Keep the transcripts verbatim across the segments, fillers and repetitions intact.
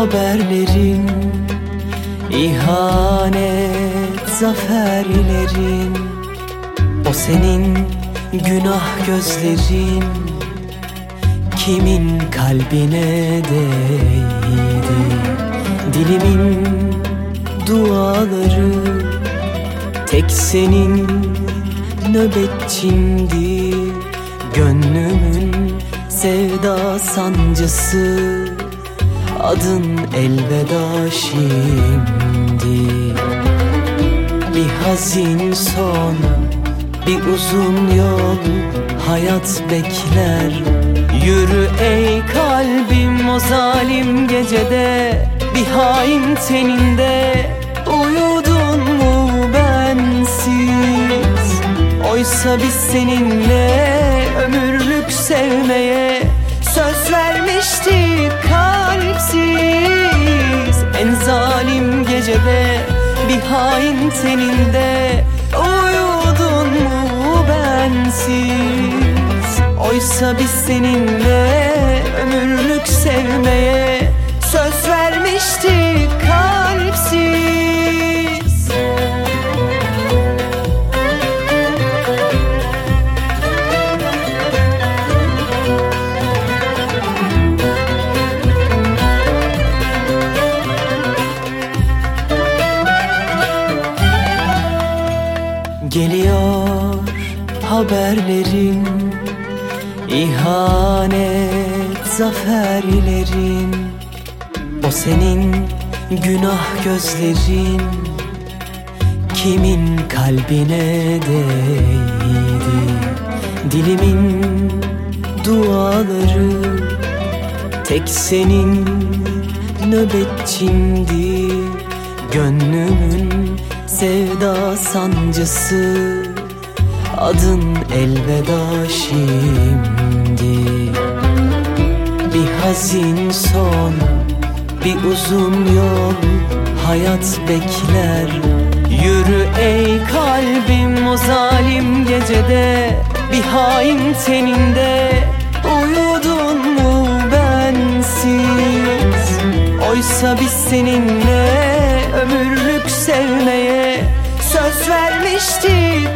haberlerin, ihanet zaferlerin, o senin günah gözlerin kimin kalbine değdi? Dilimin duaları tek senin nöbetçindi. Gönlümün sevda sancısı, adın elveda şimdi. Bir hazin son, bir uzun yol hayat bekler. Yürü ey kalbim o zalim gecede, bir hain teninde. Uyudun mu bensiz? Oysa biz seninle ömürlük sevmeye söz vermiştik kalpsiz. En zalim gecede, bir hain teninde. Uyudun mu bensiz? Oysa biz seninle ömürlük sevmeye söz vermiştik kalpsiz. Geliyor haberlerin, ihanet zaferlerin, o senin günah gözlerin kimin kalbine değdi? Dilimin duaları tek senin nöbetçindi. Gönlümün sevda sancısı, adın elveda şimdi. Bir hazin son, bir uzun yol hayat bekler. Yürü ey kalbim o zalim gecede, bir hain teninde. Uyudun mu bensiz? Oysa biz seninle ömürlük sevmeye söz vermiştik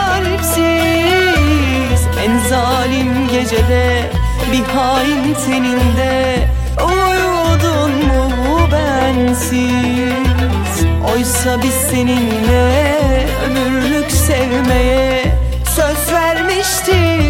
kalpsiz. En zalim gecede, bir hain teninde. Uyudun mu bensiz? Oysa biz seninle ömürlük sevmeye söz vermiştik